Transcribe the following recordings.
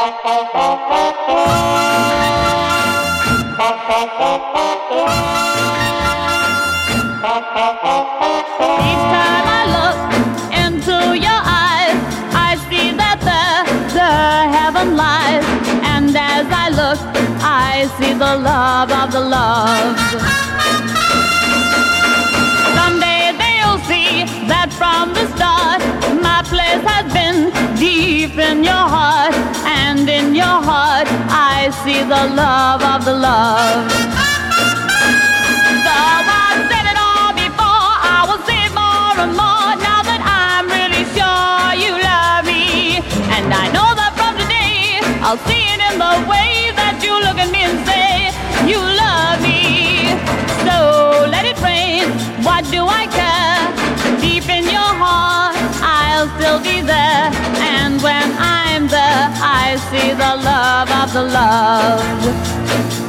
Each time I look into your eyes, I see that the heaven lies. And as I look, I see the love of the loved. Someday they'll see that from the start, my place has been deep in your heart. And in your heart, I see the love of the loved. Though I've said it all before, I will say it more and more now that I'm really sure you love me. And I know that from today, I'll see it in the way that you look at me and say, you love me. So let it rain, what do I care? Deep in your heart, I'll still be there. And when I'm there, I see the love of the loved.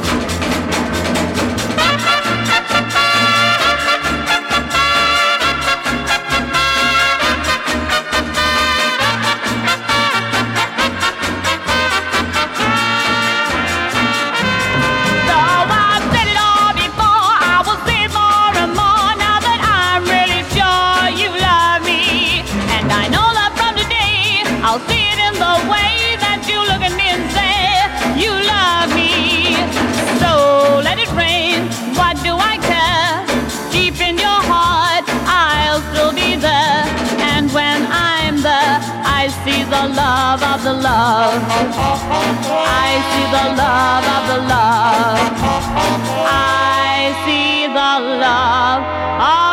I'll see it in the way that you look at me and say, you love me. So let it rain, what do I care? Deep in your heart, I'll still be there. And when I'm there, I see the love of the love. I see the love of the love. I see the love of